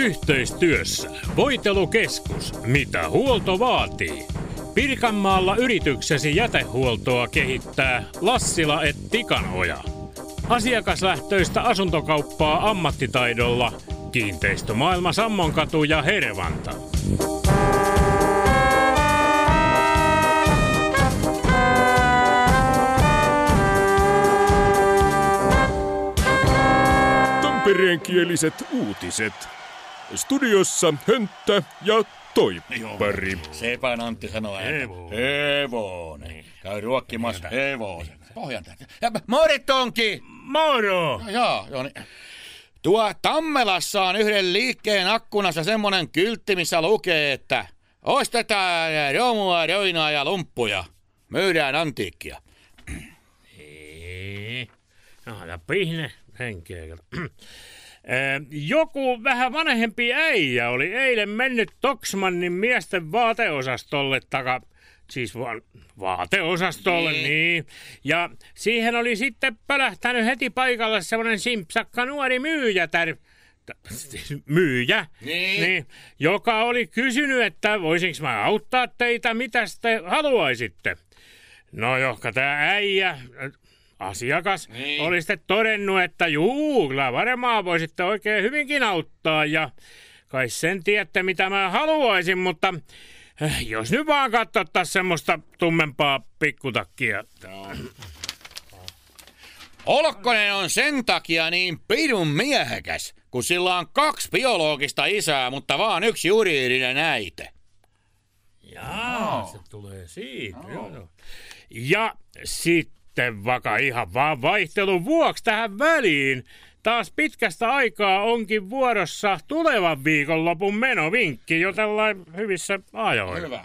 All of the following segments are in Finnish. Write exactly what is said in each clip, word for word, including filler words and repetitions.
Yhteistyössä Voitelukeskus, mitä huolto vaatii. Pirkanmaalla yrityksesi jätehuoltoa kehittää Lassila et Tikanoja. Asiakaslähtöistä asuntokauppaa ammattitaidolla Kiinteistömaailma Sammonkatu ja Hervanta. Tampereenkieliset uutiset. Studiossa Hönttä ja Toippari. Sepän Antti sanoo ääntä. Hevonen. Hevonen. Käy ruokkimassa hevosen. Pohjan täältä. Ja Moritonki! Moro! No, joo, joo. Niin. Tuo Tammelassa on yhden liikkeen akkunassa semmonen kyltti, missä lukee, että ostetaan romua, roinaa ja lumppuja. Myydään antiikkia. Ei. No, ja pihne henkeä. Joku vähän vanhempi äijä oli eilen mennyt Toksmannin miesten vaateosastolle taka... Siis vaan vaateosastolle, niin. niin. Ja siihen oli sitten pölähtänyt heti paikalle semmoinen simpsakka nuori myyjätär... Myyjä, niin. Niin, joka oli kysynyt, että voisinko mä auttaa teitä, mitä te haluaisitte. No johka tää äijä... Asiakas niin. Oli sitten todennut, että juu, kyllä varmaan voisitte oikein hyvinkin auttaa ja kai sen tiedätte, mitä mä haluaisin, mutta jos nyt vaan katsottaisiin semmoista tummempaa pikkutakkia. Olkkonen on sen takia niin pidun miehekäs, kun sillä on kaksi biologista isää, mutta vaan yksi juridinen äiti. Jaa, no. Se tulee siitä. No. Joo, joo. Ja sitten vaikka ihan vaan vaihtelun vuoksi tähän väliin. Taas pitkästä aikaa onkin vuorossa tulevan viikonlopun menovinkki jo tällainen hyvissä ajoin. Hyvä.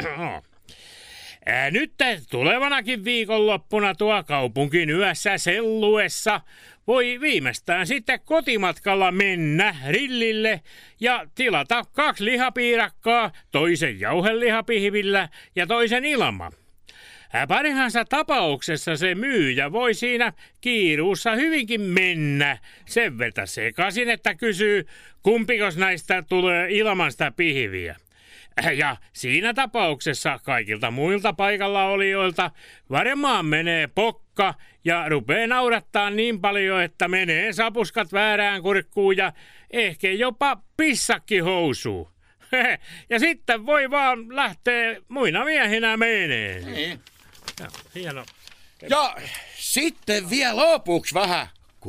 Ää, nyt tulevanakin viikonloppuna tuo kaupunkin yössä selluessa voi viimeistään sitten kotimatkalla mennä rillille ja tilata kaksi lihapiirakkaa, toisen jauhelihapihvillä ja toisen ilman. Parhaansa tapauksessa se myyjä voi siinä kiiruussa hyvinkin mennä sen verta sekaisin, että kysyy, kumpikos näistä tulee ilman sitä pihviä. Ja siinä tapauksessa kaikilta muilta paikalla olijoilta varmaan menee pokka ja rupeaa naurattaa niin paljon, että menee sapuskat väärään kurkkuun ja ehkä jopa pissakki housuun. Ja sitten voi vaan lähteä muina miehinä meneen. Niin. Ja, hieno. Ja sitten vielä lopuksi vähän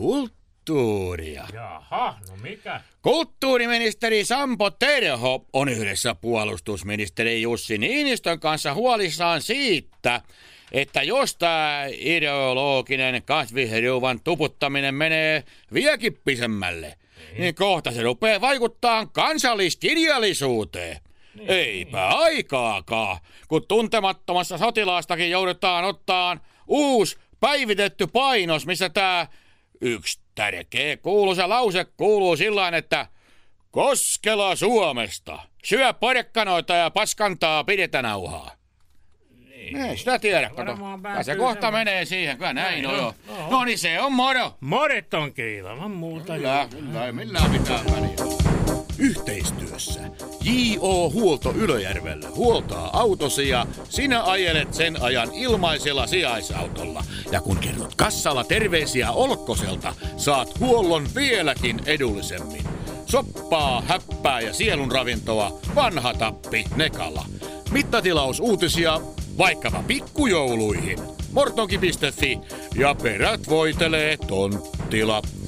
kulttuuria. Jaha, no mikä? Kulttuuriministeri Sampo Terho on yhdessä puolustusministeri Jussi Niinistön kanssa huolissaan siitä, että jos tämä ideologinen kasviherjuvan tuputtaminen menee vieläkin pisemmälle, niin, niin kohta se rupeaa vaikuttaa kansalliskirjallisuuteen. Niin. Eipä aikaakaan, kun tuntemattomassa sotilaastakin joudutaan ottaan uusi päivitetty painos, missä tämä yksi tärkeä kuuluisa lause kuuluu sillain, että Koskela Suomesta, syö porkkanoita ja paskantaa pidetänauhaa. Niin. Ei sitä tiedä, kato. Se kohta sen menee siihen, kyllä näin on jo. No, no niin se on moro. Moret on ilman muuta. Kyllä, kyllä, ei millään mitään väliä. Yhteistyössä J O Huolto Ylöjärvellä huoltaa autosi ja sinä ajelet sen ajan ilmaisella sijaisautolla. Ja kun kerrot kassalla terveisiä Olkkoselta, saat huollon vieläkin edullisemmin. Soppaa, häppää ja sielun ravintoa, vanha tappi Nekala. Mittatilaus uutisia vaikkapa pikkujouluihin. Mortonki piste fi ja perät voitelee Tonttila.